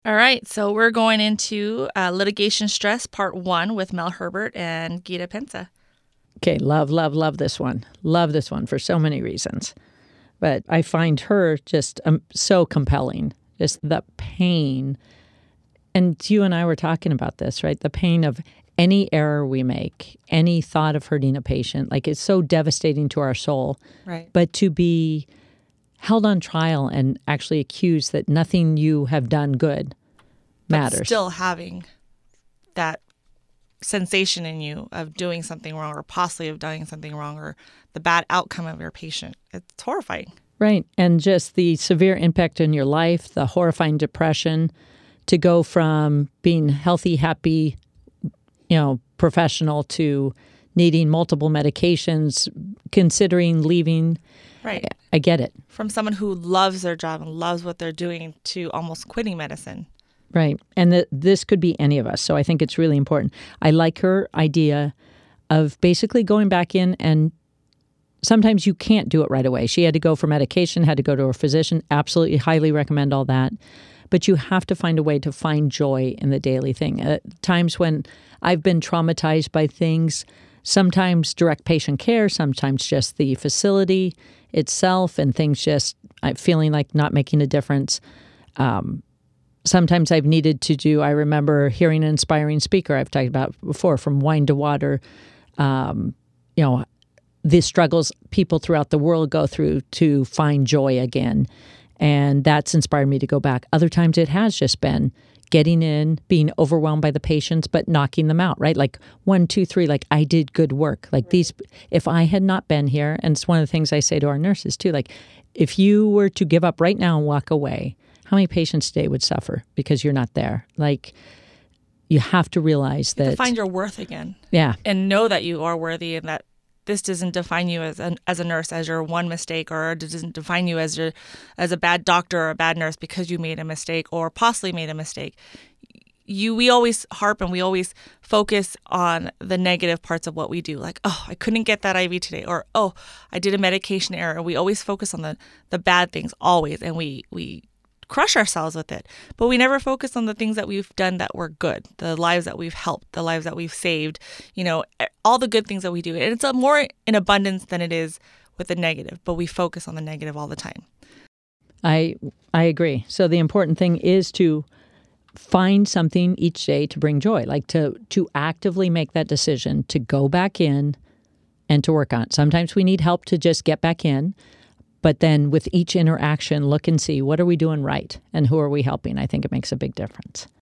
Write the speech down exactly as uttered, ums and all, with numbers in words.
All right, so we're going into uh, Litigation Stress Part one with Mel Herbert and Gita Pensa. Okay, love, love, love this one. Love this one for so many reasons. But I find her just um, so compelling, just the pain. And you and I were talking about this, right? The pain of any error we make, any thought of hurting a patient, like it's so devastating to our soul. Right. But to be held on trial and actually accused that nothing you have done good matters. But still having that sensation in you of doing something wrong or possibly of doing something wrong or the bad outcome of your patient. It's horrifying. Right. And just the severe impact in your life, the horrifying depression, to go from being healthy, happy, you know, professional to needing multiple medications, considering leaving. Right. I, I get it. From someone who loves their job and loves what they're doing to almost quitting medicine. Right. And th- this could be any of us. So I think it's really important. I like her idea of basically going back in, and sometimes you can't do it right away. She had to go for medication, had to go to her physician. Absolutely highly recommend all that. But you have to find a way to find joy in the daily thing. At times when I've been traumatized by things, sometimes direct patient care, sometimes just the facility itself and things just I'm feeling like not making a difference. Um, sometimes I've needed to do, I remember hearing an inspiring speaker I've talked about before, From Wine to Water, um, you know, the struggles people throughout the world go through to find joy again. And that's inspired me to go back. Other times it has just been getting in, being overwhelmed by the patients, but knocking them out, right? Like one, two, three, like I did good work. Like these, if I had not been here, and it's one of the things I say to our nurses too, like if you were to give up right now and walk away, how many patients today would suffer because you're not there? Like you have to realize you that. have to find your worth again. Yeah. And know that you are worthy and that this doesn't define you as a, as a nurse, as your one mistake, or it doesn't define you as your as a bad doctor or a bad nurse because you made a mistake or possibly made a mistake. You, we always harp and we always focus on the negative parts of what we do. Like, oh, I couldn't get that I V today, or oh, I did a medication error. We always focus on the, the bad things always, and we we crush ourselves with it. But we never focus on the things that we've done that were good, the lives that we've helped, the lives that we've saved, you know, all the good things that we do. And it's a more in abundance than it is with the negative, but we focus on the negative all the time. I I agree. So the important thing is to find something each day to bring joy, like to to actively make that decision to go back in and to work on it. Sometimes we need help to just get back in. But then with each interaction, look and see, what are we doing right and who are we helping? I think it makes a big difference.